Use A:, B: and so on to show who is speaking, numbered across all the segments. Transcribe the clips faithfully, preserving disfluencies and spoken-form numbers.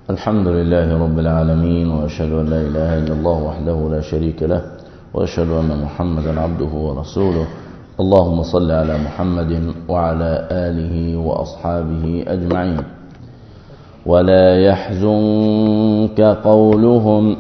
A: الحمد لله رب العالمين، وأشهد أن لا إله إلا الله وحده لا شريك له، وأشهد أن محمدا عبده ورسوله. اللهم صل على محمد وعلى آله وأصحابه أجمعين. ولا يحزنك قولهم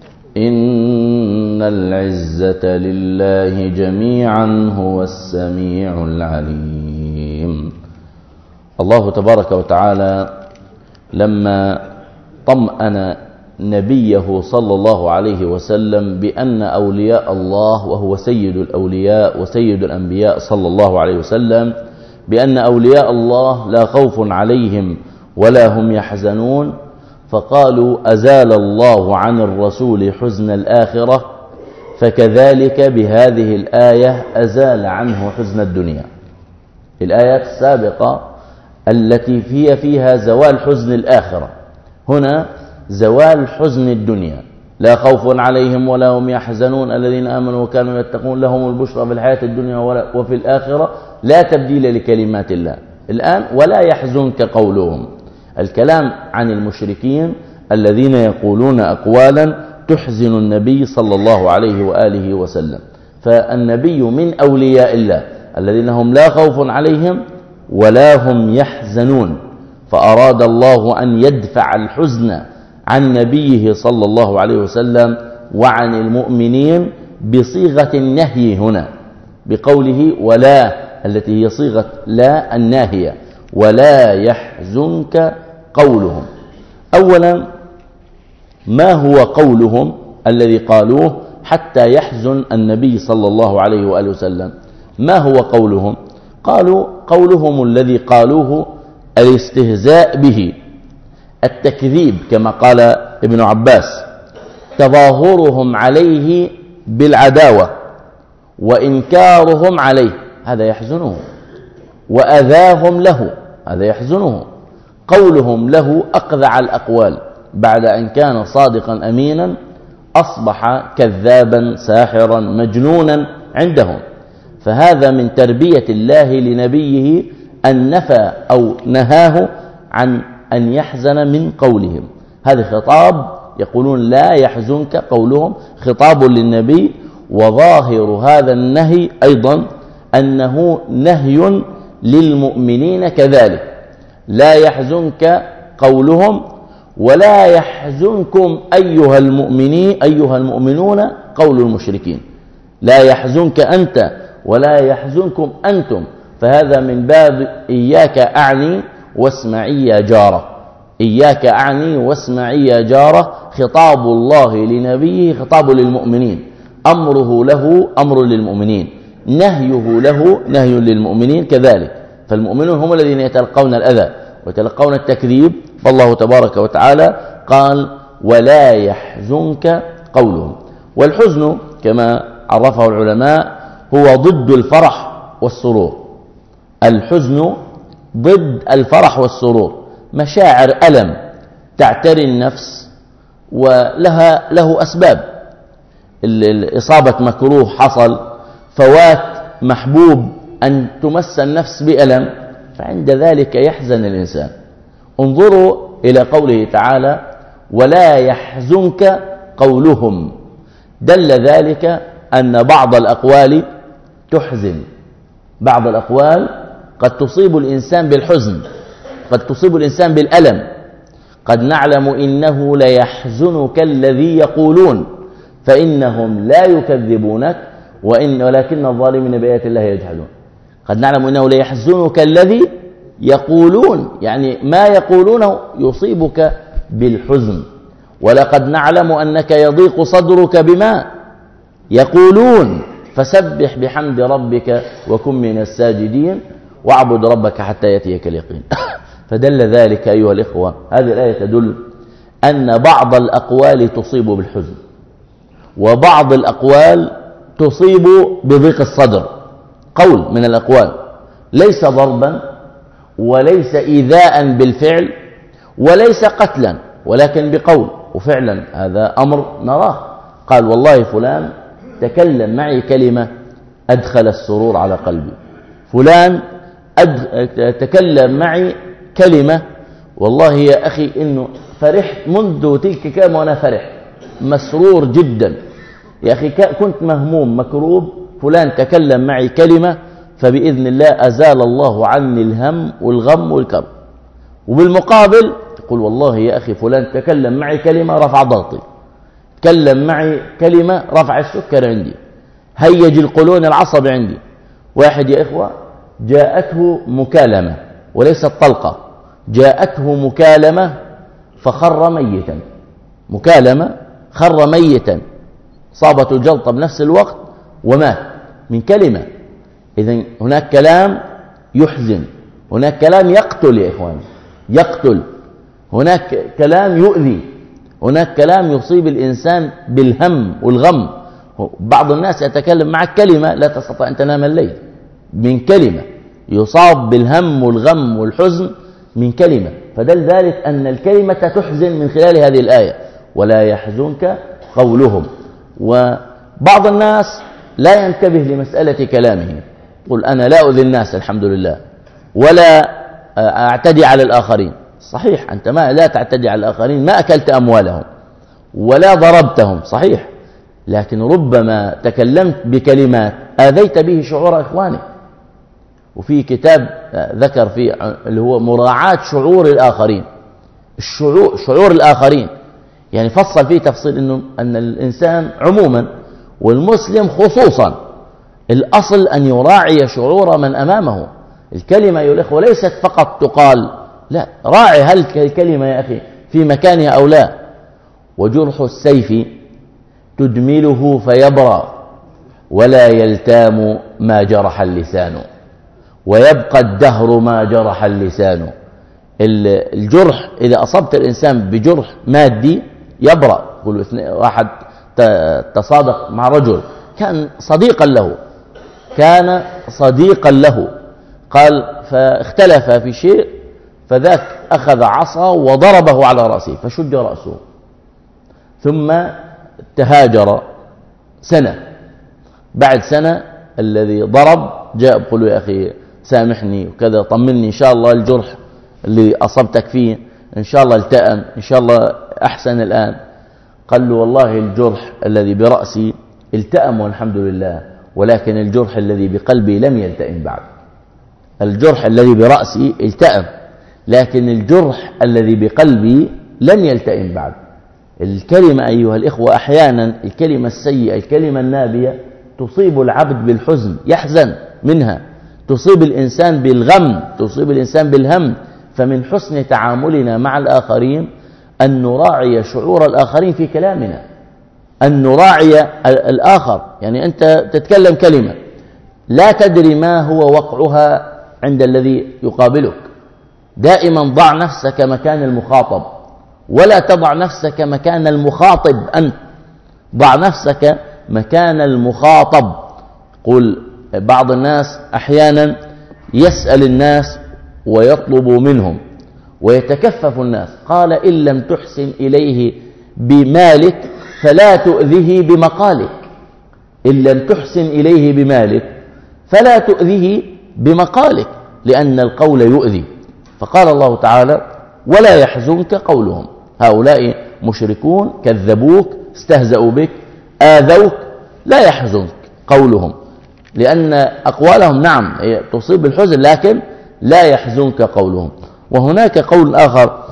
A: إن العزة لله جميعا هو السميع العليم. الله تبارك وتعالى لما طمأن نبيه صلى الله عليه وسلم بأن أولياء الله، وهو سيد الأولياء وسيد الأنبياء صلى الله عليه وسلم، بأن أولياء الله لا خوف عليهم ولا هم يحزنون، فقالوا أزال الله عن الرسول حزن الآخرة، فكذلك بهذه الآية أزال عنه حزن الدنيا. الآيات السابقة التي هي فيها زوال حزن الآخرة، هنا زوال حزن الدنيا. لا خوف عليهم ولا هم يحزنون الذين آمنوا وكانوا يتقون لهم البشرى في الحياة الدنيا وفي الآخرة لا تبديل لكلمات الله. الآن ولا يحزنك قولهم، الكلام عن المشركين الذين يقولون أقوالا تحزن النبي صلى الله عليه وآله وسلم. فالنبي من أولياء الله الذين هم لا خوف عليهم ولا هم يحزنون، فأراد الله أن يدفع الحزن عن نبيه صلى الله عليه وسلم وعن المؤمنين بصيغة النهي هنا، بقوله ولا التي هي صيغة لا الناهية، ولا يحزنك قولهم. أولا، ما هو قولهم الذي قالوه حتى يحزن النبي صلى الله عليه وآله وسلم؟ ما هو قولهم؟ قالوا قولهم الذي قالوه الاستهزاء به، التكذيب كما قال ابن عباس، تظاهرهم عليه بالعداوة وإنكارهم عليه، هذا يحزنه، وأذاهم له، هذا يحزنه. قولهم له أقذع الأقوال، بعد أن كان صادقا أمينا أصبح كذابا ساحرا مجنونا عندهم. فهذا من تربية الله لنبيه أن نفى أو نهاه عن أن يحزن من قولهم. هذا خطاب، يقولون لا يحزنك قولهم، خطاب للنبي. وظاهر هذا النهي أيضا أنه نهي للمؤمنين كذلك، لا يحزنك قولهم ولا يحزنكم أيها المؤمنين أيها المؤمنون قول المشركين. لا يحزنك أنت ولا يحزنكم أنتم، فهذا من باب إياك أعني واسمعي يا جارة، إياك أعني واسمعي يا جارة. خطاب الله لنبيه خطاب للمؤمنين، أمره له أمر للمؤمنين، نهيه له نهي للمؤمنين كذلك. فالمؤمنون هم الذين يتلقون الأذى ويتلقون التكذيب، فالله تبارك وتعالى قال ولا يحزنك قولهم. والحزن كما عرفه العلماء هو ضد الفرح والسرور. الحزن ضد الفرح والسرور، مشاعر ألم تعتري النفس ولها له أسباب، إصابة مكروه حصل، فوات محبوب، أن تمس النفس بألم، فعند ذلك يحزن الإنسان. انظروا إلى قوله تعالى ولا يحزنك قولهم، دل ذلك أن بعض الأقوال تحزن، بعض الأقوال قد تصيب الإنسان بالحزن، قد تصيب الإنسان بالألم. قد نعلم إنه ليحزنك الذي يقولون فإنهم لا يكذبونك وإن ولكن الظالمين بآيات الله يجحدون. قد نعلم إنه ليحزنك الذي يقولون، يعني ما يقولونه يصيبك بالحزن. ولقد نعلم أنك يضيق صدرك بما يقولون فسبح بحمد ربك وكن من الساجدين واعبد ربك حتى يأتيك اليقين. فدل ذلك أيها الإخوة، هذه الآية تدل أن بعض الأقوال تصيب بالحزن، وبعض الأقوال تصيب بضيق الصدر. قول من الأقوال ليس ضربا وليس إيذاء بالفعل وليس قتلا، ولكن بقول، وفعلا هذا أمر نراه. قال والله فلان تكلم معي كلمة أدخل السرور على قلبي، فلان أد... تكلم معي كلمة والله يا أخي إنه فرحت منذ تلك الكلمة وأنا فرح مسرور جدا. يا أخي كنت مهموم مكروب، فلان تكلم معي كلمة فبإذن الله أزال الله عني الهم والغم والكرب. وبالمقابل يقول والله يا أخي فلان تكلم معي كلمة رفع ضغطي، تكلم معي كلمة رفع السكر عندي، هيج القولون العصبي عندي. واحد يا إخوة جاءته مكالمة وليست طلقة، جاءته مكالمة فخر ميتا، مكالمة خر ميتا، صابته الجلطة بنفس الوقت ومات من كلمة. إذن هناك كلام يحزن، هناك كلام يقتل يا إخواني، يقتل، هناك كلام يؤذي، هناك كلام يصيب الإنسان بالهم والغم. بعض الناس يتكلم معك كلمة لا تستطيع أن تنام الليل من كلمة، يصاب بالهم والغم والحزن من كلمة. فدل ذلك أن الكلمة تحزن من خلال هذه الآية ولا يحزنك قولهم. وبعض الناس لا ينتبه لمسألة كلامه، قل أنا لا أؤذي الناس الحمد لله ولا أعتدي على الآخرين. صحيح أنت ما لا تعتدي على الآخرين، ما أكلت أموالهم ولا ضربتهم، صحيح، لكن ربما تكلمت بكلمات آذيت به شعور إخوانك. وفي كتاب ذكر فيه اللي هو مراعاة شعور الآخرين، الشعور شعور الآخرين، يعني فصل فيه تفصيل إنه أن الإنسان عموما والمسلم خصوصا الأصل أن يراعي شعور من أمامه. الكلمة أيها الأخوة ليست فقط تقال، لا، راعي هل الكلمة يا أخي في مكانها أو لا. وجرح السيف تدمله فيبرى ولا يلتام ما جرح اللسان، ويبقى الدهر ما جرح اللسان. الجرح إذا أصبت الإنسان بجرح مادي يبرأ. يقول واحد تصادق مع رجل كان صديقا له، كان صديقا له، قال فاختلف في شيء، فذاك أخذ عصا وضربه على رأسه فشج رأسه، ثم تهاجر سنة. بعد سنة الذي ضرب جاء يقول يا أخي سامحني وكذا، طمني إن شاء الله الجرح اللي أصبتك فيه إن شاء الله التأم، إن شاء الله أحسن الآن. قال له والله الجرح الذي برأسي التأم والحمد لله، ولكن الجرح الذي بقلبي لم يلتئم بعد. الجرح الذي برأسي التأم، لكن الجرح الذي بقلبي لم يلتئم بعد. الكلمة أيها الإخوة أحيانا الكلمة السيئة، الكلمة النابية تصيب العبد بالحزن، يحزن منها، تصيب الإنسان بالغم، تصيب الإنسان بالهم. فمن حسن تعاملنا مع الآخرين أن نراعي شعور الآخرين في كلامنا، أن نراعي الآخر. يعني أنت تتكلم كلمة لا تدري ما هو وقعها عند الذي يقابلك. دائما ضع نفسك مكان المخاطب ولا تضع نفسك مكان المخاطب أنت، ضع نفسك مكان المخاطب. قل بعض الناس أحيانا يسأل الناس ويطلب منهم ويتكفف الناس، قال إن لم تحسن إليه بمالك فلا تؤذه بمقالك، إن لم تحسن إليه بمالك فلا تؤذه بمقالك، لأن القول يؤذي. فقال الله تعالى ولا يحزنك قولهم، هؤلاء مشركون كذبوك استهزأوا بك آذوك، لا يحزنك قولهم، لأن أقوالهم نعم تصيب الحزن لكن لا يحزنك قولهم. وهناك قول آخر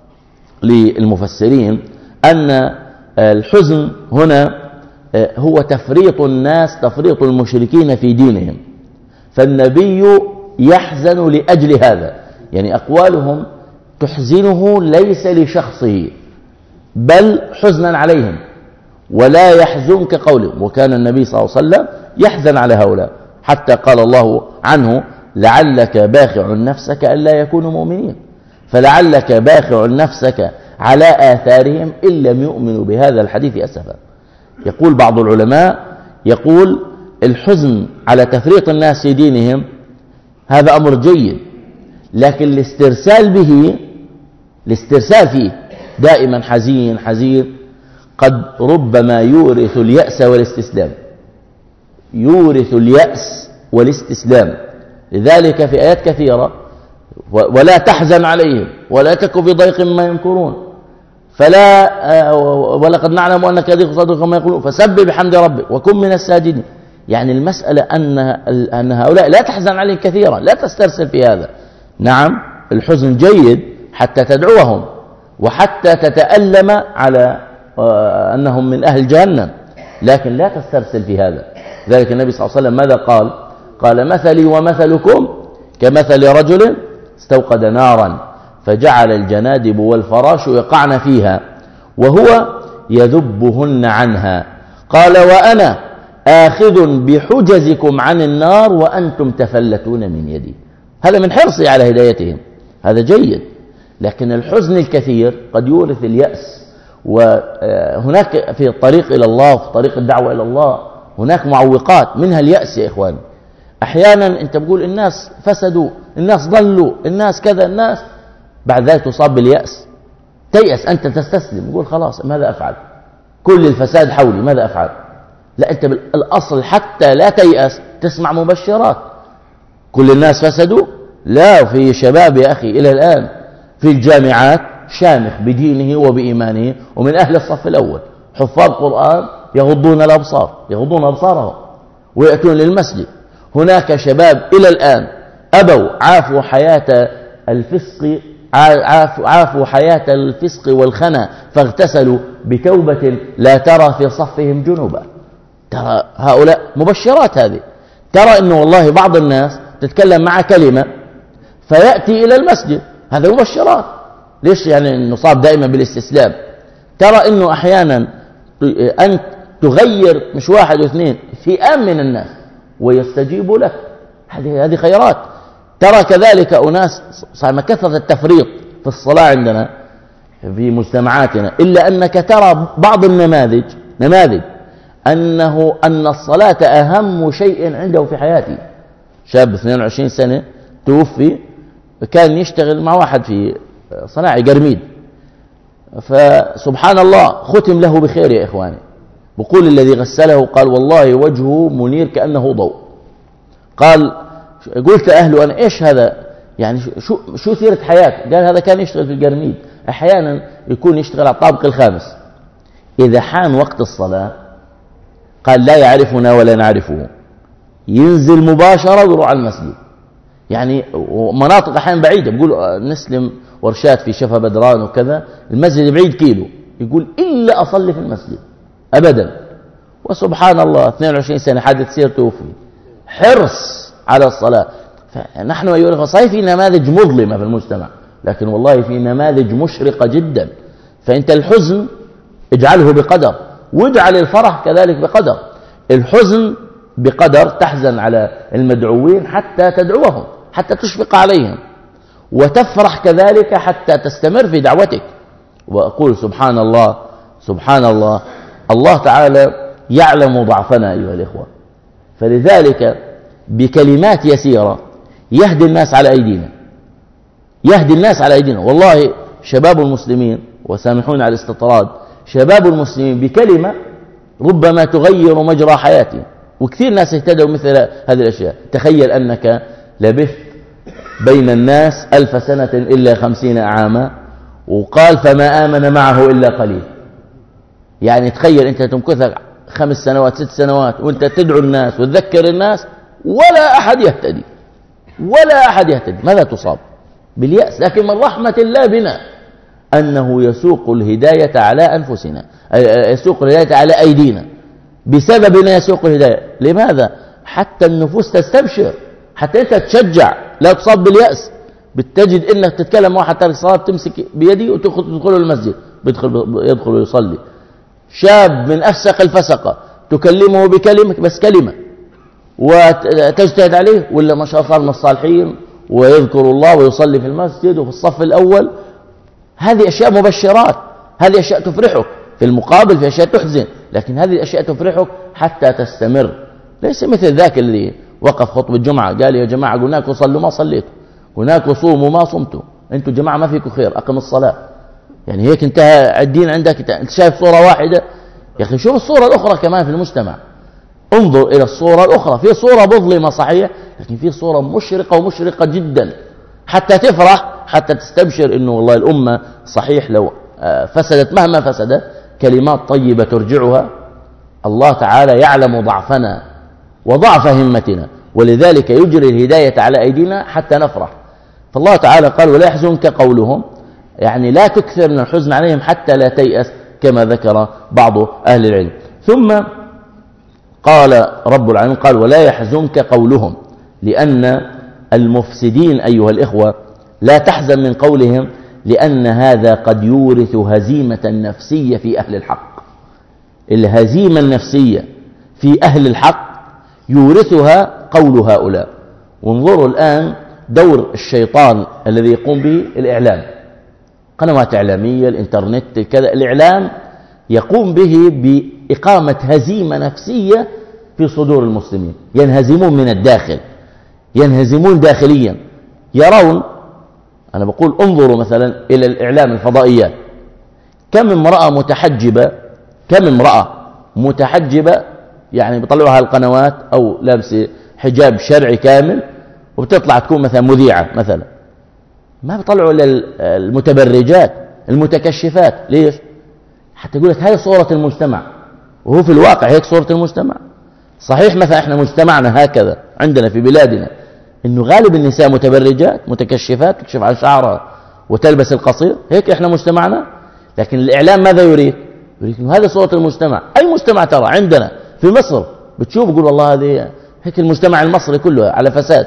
A: للمفسرين أن الحزن هنا هو تفريط الناس، تفريط المشركين في دينهم، فالنبي يحزن لأجل هذا. يعني أقوالهم تحزنه ليس لشخصه بل حزنا عليهم، ولا يحزنك قولهم. وكان النبي صلى الله عليه وسلم يحزن على هؤلاء، حتى قال الله عنه لعلك باخع نفسك ألا يكونوا مؤمنين، فلعلك باخع نفسك على آثارهم إن لم يؤمنوا بهذا الحديث أسفا. يقول بعض العلماء يقول الحزن على تفريط الناس في دينهم هذا أمر جيد، لكن الاسترسال به، الاسترسال فيه دائما حزين حزين قد ربما يورث اليأس والاستسلام، يورث اليأس والاستسلام. لذلك في آيات كثيرة ولا تحزن عليهم ولا تك في ضيق مما يمكرون فلا ولقد نعلم أنك يضيق صدرك كما يقولون فسبح بحمد ربك وكن من الساجدين. يعني المسألة أن أن هؤلاء لا تحزن عليهم كثيرا، لا تسترسل في هذا. نعم الحزن جيد حتى تدعوهم وحتى تتألم على أنهم من أهل جهنم، لكن لا تسترسل في هذا. ذلك النبي صلى الله عليه وسلم ماذا قال؟ قال مثلي ومثلكم كمثل رجل استوقد نارا فجعل الجنادب والفراش يقعن فيها وهو يذبهن عنها، قال وأنا آخذ بحجزكم عن النار وأنتم تفلتون من يدي. هذا من حرصي على هدايتهم، هذا جيد. لكن الحزن الكثير قد يورث اليأس، وهناك في الطريق إلى الله وفي طريق الدعوة إلى الله هناك معوقات، منها اليأس يا إخوان. أحيانا أنت بقول الناس فسدوا، الناس ضلوا، الناس كذا، الناس بعد ذلك تصاب باليأس، تيأس، أنت تستسلم، تقول خلاص ماذا أفعل؟ كل الفساد حولي ماذا أفعل؟ لا، أنت بالأصل حتى لا تيأس تسمع مبشرات. كل الناس فسدوا؟ لا، في شباب يا أخي إلى الآن في الجامعات شامخ بدينه وبإيمانه ومن أهل الصف الأول، حفاظ قرآن يغضون الأبصار يغضون أبصارهم ويأتون للمسجد. هناك شباب إلى الآن أبوا عافوا حياة الفسق عافوا, عافوا حياة الفسق والخنا فاغتسلوا بتوبة لا ترى في صفهم جنوبا. ترى هؤلاء مبشرات هذه. ترى أنه والله بعض الناس تتكلم مع كلمة فيأتي إلى المسجد، هذا مبشرات. ليش يعني نصاب دائما بالاستسلام؟ ترى أنه أحيانا أن تغير مش واحد واثنين فئام من الناس ويستجيبوا لك، هذه هذه خيرات. ترى كذلك أناس صار كثرة التفريط في الصلاة عندنا في مجتمعاتنا، إلا أنك ترى بعض النماذج نماذج أنه أن الصلاة أهم شيء عنده في حياته. شاب اثنين وعشرين سنة توفي، كان يشتغل مع واحد في صناعي قرميد، فسبحان الله ختم له بخير يا إخواني. بقول الذي غسله قال والله وجهه منير كأنه ضوء. قال قلت أهله أنا إيش هذا يعني شو شو سيرة حياته؟ قال هذا كان يشتغل في القرميد، أحيانا يكون يشتغل على الطابق الخامس، إذا حان وقت الصلاة قال لا يعرفنا ولا نعرفه، ينزل مباشرة ويروح على المسجد. يعني مناطق أحيانا بعيدة، بيقول نسلم ورشات في شفا بدران وكذا، المسجد بعيد كيلو، يقول إلا أصلي في المسجد أبدا. وسبحان الله اثنين وعشرين سنة حدث سيرته فيه حرص على الصلاة. فنحن أيها الأخوة صحيح في نماذج مظلمة في المجتمع، لكن والله في نماذج مشرقة جدا. فأنت الحزن اجعله بقدر، واجعل الفرح كذلك بقدر. الحزن بقدر تحزن على المدعوين حتى تدعوهم، حتى تشفق عليهم، وتفرح كذلك حتى تستمر في دعوتك. وأقول سبحان الله سبحان الله، الله تعالى يعلم ضعفنا أيها الإخوة، فلذلك بكلمات يسيرة يهدي الناس على أيدينا، يهدي الناس على أيدينا. والله شباب المسلمين، وسامحون على الاستطراد، شباب المسلمين بكلمة ربما تغير مجرى حياتهم، وكثير ناس اهتدوا مثل هذه الأشياء. تخيل أنك لبثت بين الناس ألف سنة إلا خمسين عاما، وقال فما آمن معه إلا قليل. يعني تخيل أنت تمكثك خمس سنوات ست سنوات وأنت تدعو الناس وتذكر الناس ولا أحد يهتدي، ولا أحد يهتدي. ماذا تصاب؟ باليأس. لكن من رحمة الله بنا أنه يسوق الهداية على أنفسنا، يسوق الهداية على أيدينا، بسببنا يسوق الهداية. لماذا؟ حتى النفوس تستبشر، حتى أنت تشجع، لا تصاب باليأس. بتجد إنك تتكلم واحد تارك الصلاة تمسك بيدي وتدخل المسجد، بيدخل يدخل ويصلي. شاب من أفسق الفسقة تكلمه بكلمة، بس كلمة، وتجتهد عليه، ولا ما شاء الله صار من الصالحين ويذكر الله ويصلي في المسجد وفي الصف الأول. هذه أشياء مبشرات، هذه أشياء تفرحك. في المقابل في أشياء تحزن، لكن هذه الأشياء تفرحك حتى تستمر. ليس مثل ذاك الذي وقف خطبة الجمعة قال يا جماعة هناك صلوا ما صليتوا، هناك صوموا ما صمتوا، أنتوا جماعة ما فيكم خير، أقم الصلاة. يعني هيك انتهى الدين عندك؟ أنت شايف صورة واحدة؟ يا أخي شوف الصورة الأخرى كمان في المجتمع، انظر إلى الصورة الأخرى. في صورة مظلمة صحيح، لكن في صورة مشرقة ومشرقة جدا، حتى تفرح حتى تستبشر أنه والله الأمة صحيح لو فسدت مهما فسدت كلمات طيبة ترجعها. الله تعالى يعلم ضعفنا وضعف همتنا، ولذلك يجري الهداية على أيدينا حتى نفرح. فالله تعالى قال ولا يحزنك قولهم، يعني لا تكثر من الحزن عليهم حتى لا تيأس، كما ذكر بعض أهل العلم. ثم قال رب العالمين قال ولا يحزنك قولهم، لأن المفسدين أيها الإخوة لا تحزن من قولهم، لأن هذا قد يورث هزيمة نفسية في أهل الحق. الهزيمة النفسية في أهل الحق يورثها قول هؤلاء. وانظروا الآن دور الشيطان الذي يقوم به الإعلام، قنوات إعلامية، الإنترنت، كذا. الإعلام يقوم به بإقامة هزيمة نفسية في صدور المسلمين، ينهزمون من الداخل، ينهزمون داخليا. يرون، أنا بقول انظروا مثلا إلى الإعلام الفضائيات، كم امرأة متحجبة، كم امرأة متحجبة يعني بيطلعوها القنوات أو لابس حجاب شرعي كامل وبتطلع تكون مثلا مذيعة مثلا، ما بيطلعوا المتبرجات المتكشفات. ليش؟ حتى يقول لك هذه صورة المجتمع، وهو في الواقع هيك صورة المجتمع. صحيح مثلا احنا مجتمعنا هكذا عندنا في بلادنا، انه غالب النساء متبرجات متكشفات تكشف عن شعرها وتلبس القصير، هيك احنا مجتمعنا. لكن الإعلام ماذا يريد؟ يريد انه هذا صورة المجتمع. أي مجتمع ترى عندنا في مصر بتشوف يقول والله هذه هيك المجتمع المصري كله على فساد،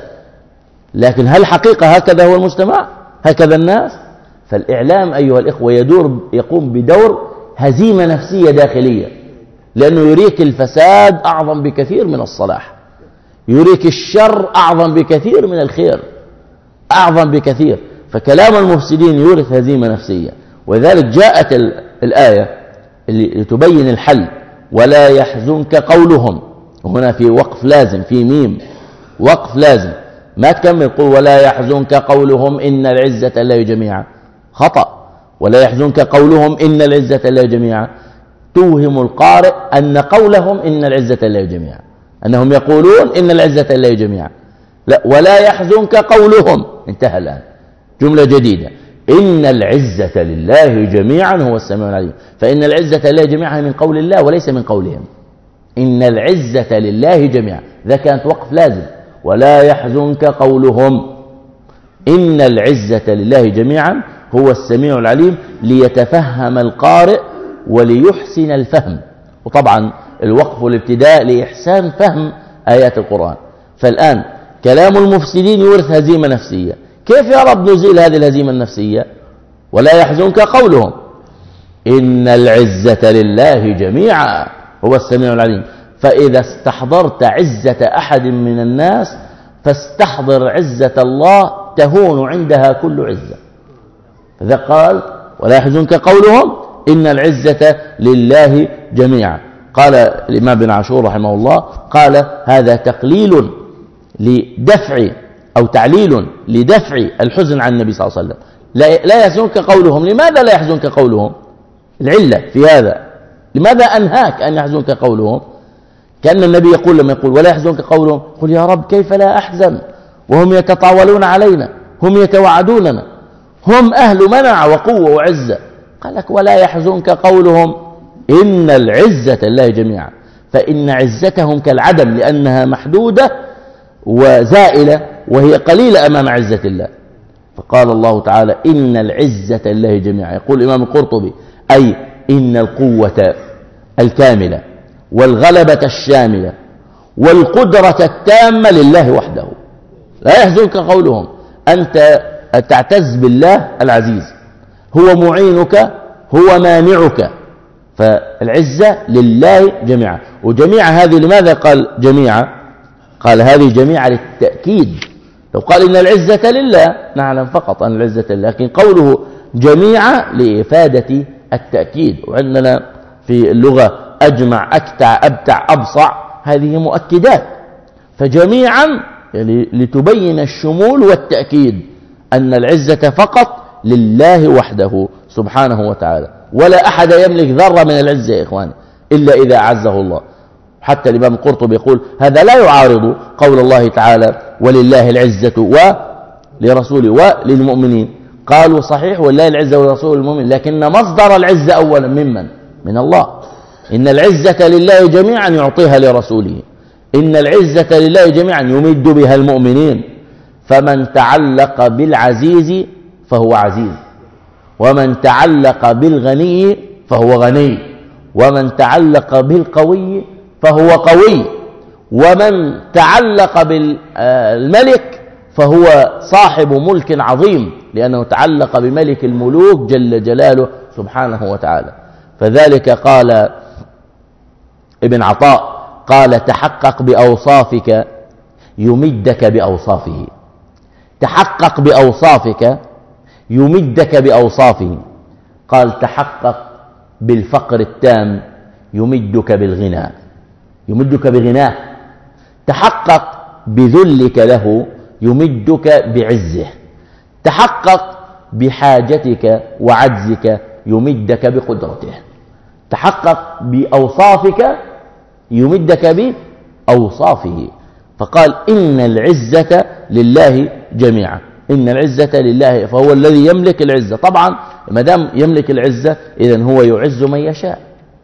A: لكن هل حقيقة هكذا هو المجتمع؟ هكذا الناس؟ فالإعلام أيها الإخوة يدور يقوم بدور هزيمة نفسية داخلية، لأنه يريك الفساد أعظم بكثير من الصلاح، يريك الشر أعظم بكثير من الخير، أعظم بكثير. فكلام المفسدين يورث هزيمة نفسية. وذلك جاءت الآية اللي تبين الحل ولا يحزنك قولهم، وهنا في وقف لازم، في ميم وقف لازم، ما تكمل قل ولا يحزنك قولهم إن العزة لله جميعا، خطأ. ولا يحزنك قولهم إن العزة لله جميعا توهم القارئ أن قولهم إن العزة لله جميعا، أنهم يقولون إن العزة لله جميعا. لا، ولا يحزنك قولهم، انتهى الآن جملة جديدة، إن العزة لله جميعا هو السميع العليم. فإن العزة لله جميعا من قول الله وليس من قولهم. إن العزة لله جميعا، ذا كانت وقف لازم. ولا يحزنك قولهم إن العزة لله جميعا هو السميع العليم، ليتفهم القارئ وليحسن الفهم. وطبعا الوقف والابتداء لإحسان فهم آيات القرآن. فالآن كلام المفسدين يورث هزيمة نفسية. كيف يا رب نزيل هذه الهزيمة النفسية؟ ولا يحزنك قولهم إن العزة لله جميعا هو السميع العليم. فإذا استحضرت عزة أحد من الناس فاستحضر عزة الله تهون عندها كل عزة. فذا قال ولا يحزنك قولهم إن العزة لله جميعا. قال الإمام بن عاشور رحمه الله قال هذا تقليل لدفع أو تعليل لدفع الحزن عن النبي صلى الله عليه وسلم. لا يحزنك قولهم. لماذا لا يحزنك قولهم؟ العلة في هذا، لماذا أنهاك أن يحزنك قولهم؟ كأن النبي يقول لما يقول ولا يحزنك قولهم قل يا رب كيف لا أحزن وهم يتطاولون علينا، هم يتوعدوننا، هم أهل منع وقوة وعزة. قال لك ولا يحزنك قولهم إن العزة لله جميعا. فإن عزتهم كالعدم، لأنها محدودة وزائلة وهي قليلة أمام عزة الله. فقال الله تعالى إن العزة لله جميعا. يقول الإمام القرطبي أي إن القوة الكاملة والغلبة الشاملة والقدرة التامة لله وحده. لا يحزنك قولهم، أنت تعتز بالله العزيز، هو معينك، هو مانعك. فالعزة لله جميعا. وجميع هذه لماذا قال جميعا؟ قال هذه جميعا للتأكيد. لو قال إن العزة لله نعلم فقط أن العزة لله، لكن قوله جميعا لإفادة التأكيد. وعندنا في اللغة أجمع، أكتع، أبتع، أبصع، هذه مؤكدات. فجميعا يعني لتبين الشمول والتأكيد أن العزة فقط لله وحده سبحانه وتعالى، ولا أحد يملك ذرة من العزة يا إخواني إلا إذا أعزه الله. حتى الإمام القرطبي يقول هذا لا يعارض قول الله تعالى ولله العزة ولرسوله وللمؤمنين. قالوا صحيح ولله العزة ولرسول المؤمن، لكن مصدر العزة أولا ممن؟ من الله. إن العزة لله جميعا يعطيها لرسوله، إن العزة لله جميعا يمد بها المؤمنين. فمن تعلق بالعزيز فهو عزيز، ومن تعلق بالغني فهو غني، ومن تعلق بالقوي فهو قوي، ومن تعلق بالملك فهو صاحب ملك عظيم، لأنه تعلق بملك الملوك جل جلاله سبحانه وتعالى. فذلك قال ابن عطاء قال: تحقق بأوصافك يمدك بأوصافه، تحقق بأوصافك يمدك بأوصافه. قال: تحقق بالفقر التام يمدك بالغنى، يمدك بغناه. تحقق بذلك له يمدك بعزه. تحقق بحاجتك وعجزك يمدك بقدرته. تحقق بأوصافك يمدك بأوصافه. فقال: إن العزة لله جميعا، إن العزة لله، فهو الذي يملك العزة. طبعا ما دام يملك العزة إذن هو يعز من يشاء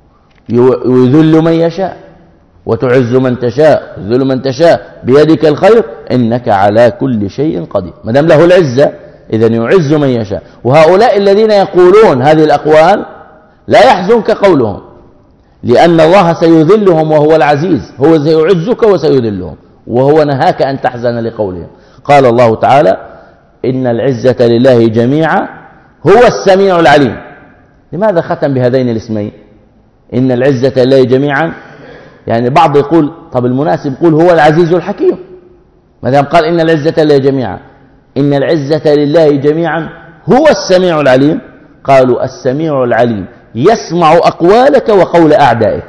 A: ويذل من يشاء، وتعز من تشاء وتذل من تشاء، بيدك الخير إنك على كل شيء قدير. ما دام له العزة إذن يعز من يشاء. وهؤلاء الذين يقولون هذه الأقوال لا يحزنك قولهم، لأن الله سيذلهم وهو العزيز، هو سيعزك وسيذلهم، وهو نهاك أن تحزن لقولهم. قال الله تعالى: إن العزة لله جميعا هو السميع العليم. لماذا ختم بهذين الاسمين؟ إن العزة لله جميعا، يعني بعض يقول طب المناسب يقول هو العزيز الحكيم، ما دام قال إن العزة لله جميعا. إن العزة لله جميعا هو السميع العليم. قالوا: السميع العليم يسمع أقوالك وقول أعدائك،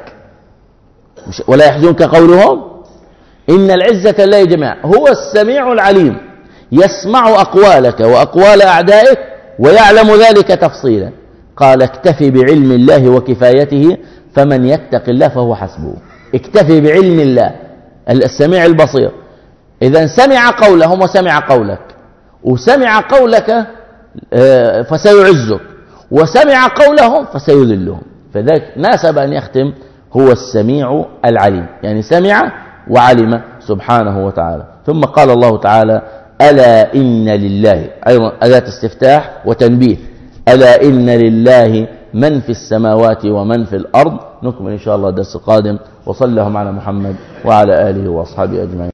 A: ولا يحزنك قولهم. إن العزة لله جميعا هو السميع العليم يسمع أقوالك وأقوال أعدائك ويعلم ذلك تفصيلا. قال: اكتفي بعلم الله وكفايته، فمن يتق الله فهو حسبه. اكتفي بعلم الله السميع البصير. إذا سمع قولهم وسمع قولك، وسمع قولك فسيعزك، وسمع قولهم فسيذلهم. فذلك ناسب أن يختم هو السميع العليم، يعني سمع وعلم سبحانه وتعالى. ثم قال الله تعالى: ألا إن لله، أيضا أداة استفتاح وتنبيه، ألا إن لله من في السماوات ومن في الأرض. نكمل إن شاء الله الدرس القادم، وصلى اللهم على محمد وعلى آله وأصحابه أجمعين.